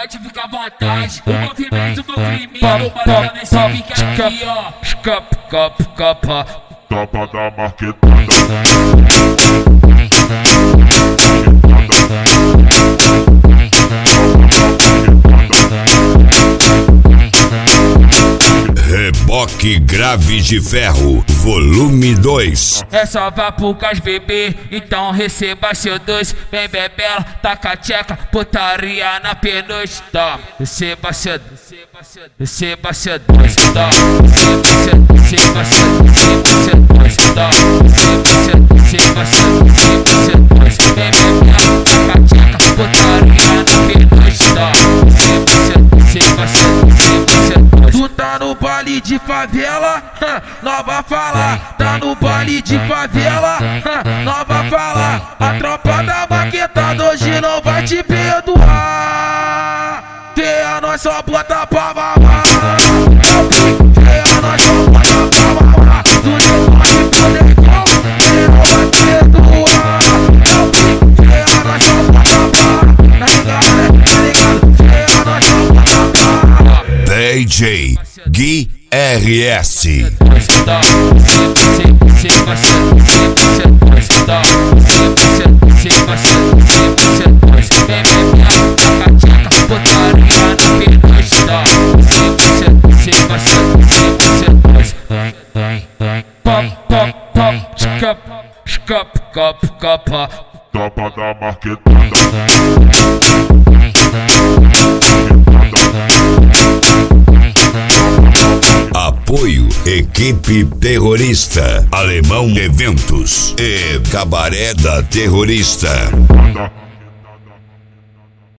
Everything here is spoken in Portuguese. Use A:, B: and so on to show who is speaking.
A: pode ficar à vontade. O movimento do crime, mano, nesse pique aqui, ó.
B: Tapa da marquetada.
C: Reboque Graves de Ferro, volume 2.
A: É só vá pro cais bebê, então receba seu dois. Vem bebela, taca a tcheca, putaria na pernoite. Toma, receba seu dois, receba seu dois. Toma, receba seu dois, toma, receba seu dois. Vem bebela, taca a tcheca, putaria na pernoite. Toma, receba seu dois. Tu tá no baile de favela, nova fala. Tá no baile de favela, nova fala. A tropa da maquetada hoje não vai te perdoar. Veia nós só bota pra mamar. Veia nós só bota pra mamar. Do meu nome pro negão, ele não vai perdoar. Veia nós só bota pra mamar. Tá ligado? Veia nós só bota pra mamar.
C: DJ Gui RS.
B: Tapa da marquetada.
C: Apoio Equipe Terrorista, Alemão Eventos e Cabaré da Terrorista.